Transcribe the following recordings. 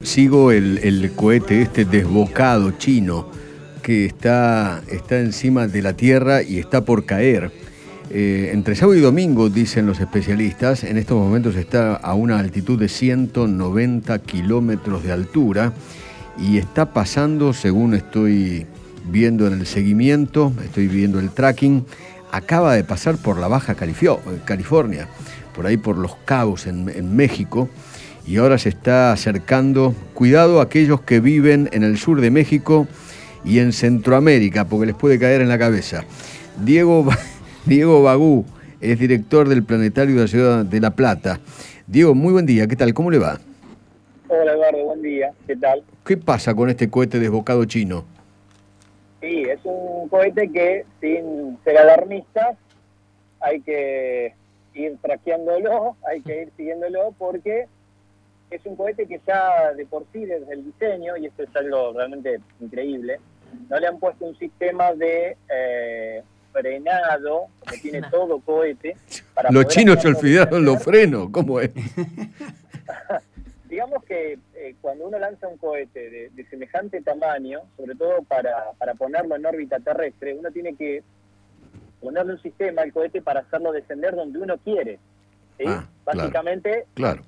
sigo el cohete este desbocado chino que está encima de la Tierra y está por caer. Entre sábado y domingo, dicen los especialistas, en estos momentos está a una altitud de 190 kilómetros de altura y está pasando, según estoy viendo en el seguimiento, estoy viendo el tracking, acaba de pasar por la Baja California, por ahí por Los Cabos en México, y ahora se está acercando. Cuidado a aquellos que viven en el sur de México y en Centroamérica, porque les puede caer en la cabeza. Diego Bagú es director del Planetario de la Ciudad de La Plata. Diego, muy buen día, ¿qué tal? ¿Cómo le va? Hola Eduardo, buen día, ¿qué tal? ¿Qué pasa con este cohete desbocado chino? Sí, es un cohete que, sin ser alarmistas, hay que ir traqueándolo, hay que ir siguiéndolo, porque es un cohete que ya de por sí, desde el diseño, y esto es algo realmente increíble, no le han puesto un sistema de frenado, que tiene todo cohete. Para los chinos se hacerlo olvidaron los descender. frenos, ¿cómo es? Digamos que cuando uno lanza un cohete de semejante tamaño, sobre todo para ponerlo en órbita terrestre, uno tiene que ponerle un sistema al cohete para hacerlo descender donde uno quiere, ¿sí? Básicamente, claro.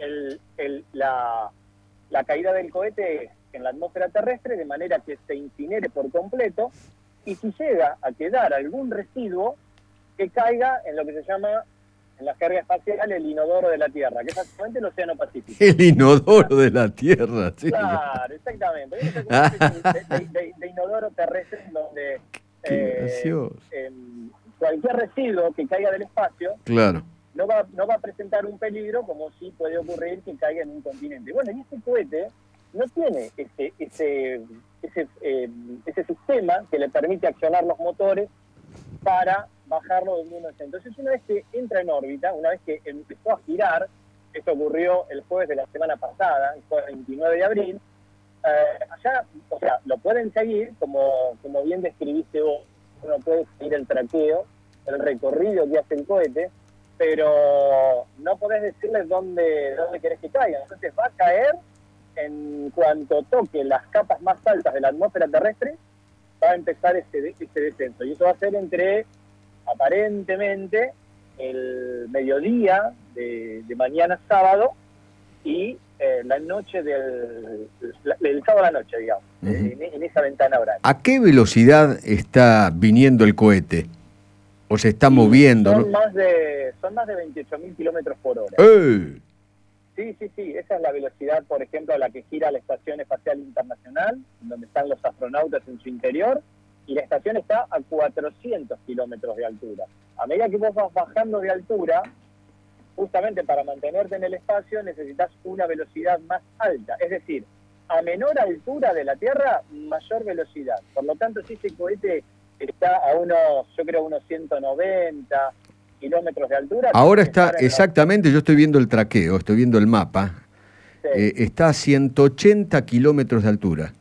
La caída del cohete es en la atmósfera terrestre, de manera que se incinere por completo, y si llega a quedar algún residuo, que caiga en lo que se llama, en la jerga espacial, el inodoro de la Tierra, que es básicamente el Océano Pacífico. El inodoro de la Tierra, sí. Claro, exactamente. Hay una especie de inodoro terrestre donde cualquier residuo que caiga del espacio, claro, no va a presentar un peligro, como sí puede ocurrir que caiga en un continente. Bueno, y este cohete no tiene ese sistema que le permite accionar los motores para bajarlo donde uno está. Entonces, una vez que entra en órbita, una vez que empezó a girar, esto ocurrió el jueves de la semana pasada, el jueves 29 de abril, allá, o sea, lo pueden seguir, como bien describiste vos, uno puede seguir el traqueo, el recorrido que hace el cohete, pero no podés decirles dónde querés que caiga. Entonces va a caer en cuanto toque las capas más altas de la atmósfera terrestre, va a empezar ese descenso. Y eso va a ser entre, aparentemente, el mediodía de mañana sábado y la noche del sábado a la noche, digamos, en esa ventana horaria. ¿A qué velocidad está viniendo el cohete? ¿O se está moviendo? Son más de 28.000 kilómetros por hora. Sí, esa es la velocidad, por ejemplo, a la que gira la Estación Espacial Internacional, donde están los astronautas en su interior, y la estación está a 400 kilómetros de altura. A medida que vos vas bajando de altura, justamente para mantenerte en el espacio necesitas una velocidad más alta. Es decir, a menor altura de la Tierra, mayor velocidad. Por lo tanto, si ese cohete está a unos 190 kilómetros de altura... Ahora está exactamente, yo estoy viendo el traqueo, estoy viendo el mapa, sí. Está a 180 kilómetros de altura,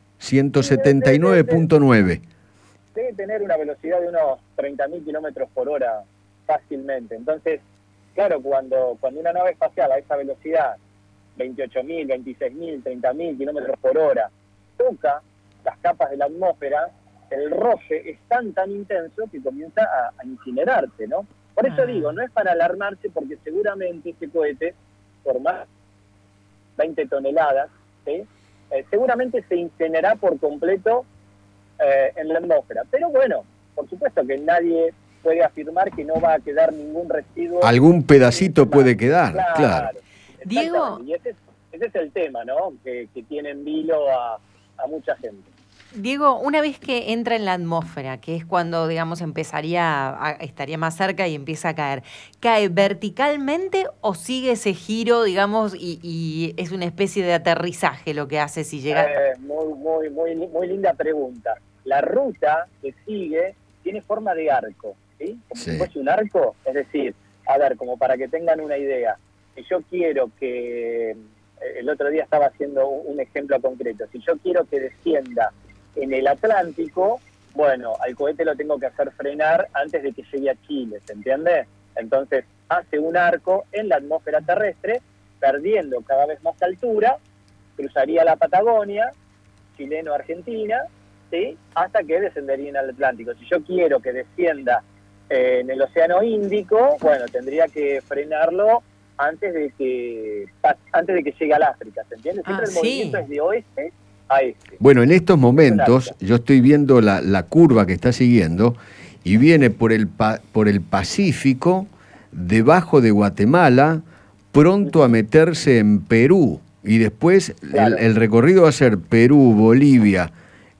179.9. Debe tener una velocidad de unos 30.000 kilómetros por hora fácilmente. Entonces, claro, cuando una nave espacial a esa velocidad, 28.000, 26.000, 30.000 kilómetros por hora, toca las capas de la atmósfera, el roce es tan intenso que comienza a incinerarse, ¿no? Por eso digo, no es para alarmarse, porque seguramente este cohete, por más 20 toneladas, ¿sí? Seguramente se incinerará por completo en la atmósfera. Pero bueno, por supuesto que nadie puede afirmar que no va a quedar ningún residuo. Algún pedacito puede quedar, claro. Diego, y ese es el tema, ¿no? Que tiene en vilo a mucha gente. Diego, una vez que entra en la atmósfera, que es cuando, digamos, estaría más cerca y empieza a caer, ¿cae verticalmente o sigue ese giro, digamos, y es una especie de aterrizaje lo que hace si llega? Muy linda pregunta. La ruta que sigue tiene forma de arco, ¿sí? Como si fuese un arco, es decir, a ver, como para que tengan una idea, si yo quiero que, el otro día estaba haciendo un ejemplo concreto, si yo quiero que descienda en el Atlántico, bueno, al cohete lo tengo que hacer frenar antes de que llegue a Chile, ¿se entiende? Entonces hace un arco en la atmósfera terrestre, perdiendo cada vez más altura, cruzaría la Patagonia, chileno-argentina, ¿sí? Hasta que descendería en el Atlántico. Si yo quiero que descienda en el Océano Índico, bueno, tendría que frenarlo antes de que llegue al África, ¿se entiende? Siempre el movimiento es de oeste a este. Bueno, en estos momentos yo estoy viendo la curva que está siguiendo y viene por el Pacífico, debajo de Guatemala, pronto a meterse en Perú. Y después el recorrido va a ser Perú, Bolivia,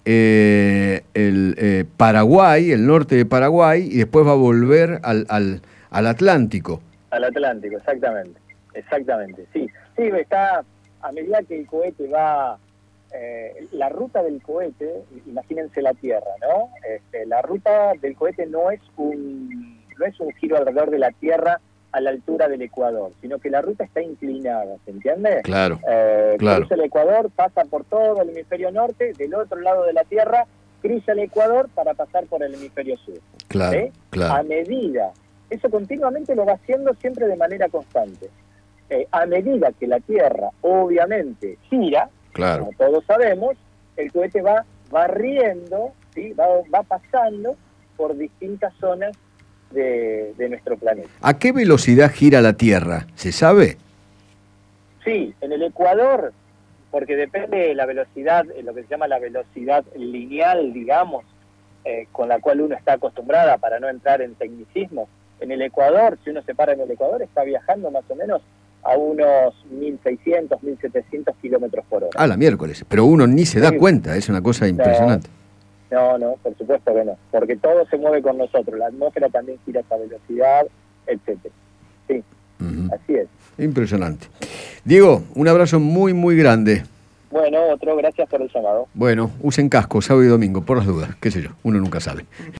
Paraguay, el norte de Paraguay, y después va a volver al Atlántico. Al Atlántico, exactamente, sí. Sí, está, a medida que el cohete va, la ruta del cohete, imagínense la Tierra, ¿no? La ruta del cohete no es un giro alrededor de la Tierra a la altura del Ecuador, sino que la ruta está inclinada, ¿se entiende? Claro. Cruza el Ecuador, pasa por todo el hemisferio norte, del otro lado de la Tierra, cruza el Ecuador para pasar por el hemisferio sur. Claro, ¿sí? claro. A medida, eso continuamente lo va haciendo siempre de manera constante. A medida que la Tierra obviamente gira, claro, como todos sabemos, el cohete va barriendo, ¿sí? va pasando por distintas zonas de nuestro planeta. ¿A qué velocidad gira la Tierra? ¿Se sabe? Sí, en el Ecuador, porque depende de la velocidad, lo que se llama la velocidad lineal, digamos, con la cual uno está acostumbrada para no entrar en tecnicismo. En el Ecuador, si uno se para en el Ecuador, está viajando más o menos a unos 1.600, 1.700 kilómetros por hora. Ah, la miércoles. Pero uno ni se da cuenta, es una cosa impresionante. No, por supuesto que no, porque todo se mueve con nosotros, la atmósfera también gira a esa velocidad, etcétera. Sí, así es. Impresionante. Diego, un abrazo muy, muy grande. Bueno, gracias por el llamado. Bueno, usen casco sábado y domingo, por las dudas, qué sé yo, uno nunca sabe.